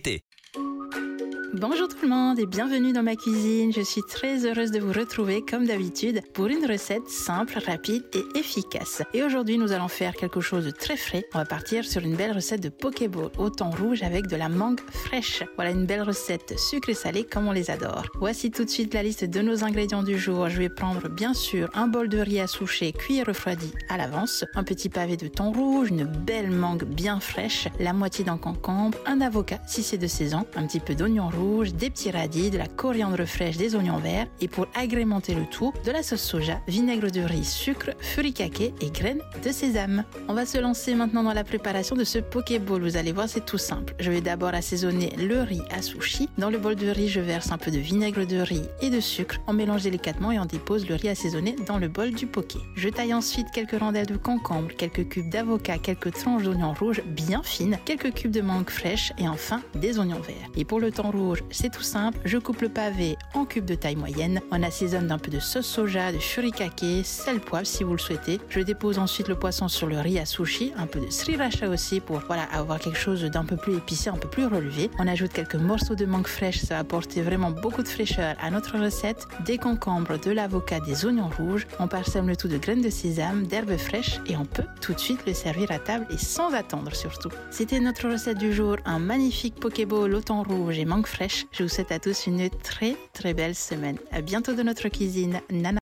l'été. Bonjour tout le monde et bienvenue dans ma cuisine. Je suis très heureuse de vous retrouver comme d'habitude pour une recette simple, rapide et efficace. Et aujourd'hui, nous allons faire quelque chose de très frais. On va partir sur une belle recette de pokéball au thon rouge avec de la mangue fraîche. Voilà une belle recette sucrée salée comme on les adore. Voici tout de suite la liste de nos ingrédients du jour. Je vais prendre bien sûr un bol de riz à soucher cuit et refroidi à l'avance, un petit pavé de thon rouge, une belle mangue bien fraîche, la moitié d'un concombre, un avocat si c'est de saison, un petit peu d'oignon rouge, des petits radis, de la coriandre fraîche, des oignons verts et pour agrémenter le tout, de la sauce soja, vinaigre de riz, sucre, furikake et graines de sésame. On va se lancer maintenant dans la préparation de ce pokéball. Vous allez voir, c'est tout simple. Je vais d'abord assaisonner le riz à sushi. Dans le bol de riz, je verse un peu de vinaigre de riz et de sucre. On mélange délicatement et on dépose le riz assaisonné dans le bol du poké. Je taille ensuite quelques rondelles de concombre, quelques cubes d'avocat, quelques tranches d'oignons rouges bien fines, quelques cubes de mangue fraîche et enfin des oignons verts. Et pour le thon rouge, c'est tout simple, je coupe le pavé en cubes de taille moyenne, on assaisonne d'un peu de sauce soja, de furikake, sel, poivre si vous le souhaitez. Je dépose ensuite le poisson sur le riz à sushi, un peu de sriracha aussi pour avoir quelque chose d'un peu plus épicé, un peu plus relevé. On ajoute quelques morceaux de mangue fraîche, ça va apporter vraiment beaucoup de fraîcheur à notre recette, des concombres, de l'avocat, des oignons rouges. On parsème le tout de graines de sésame, d'herbes fraîches et on peut tout de suite le servir à table et sans attendre surtout. C'était notre recette du jour, un magnifique pokéball au thon rouge et mangue fraîche. Je vous souhaite à tous une très très belle semaine. À bientôt dans notre cuisine. Nana.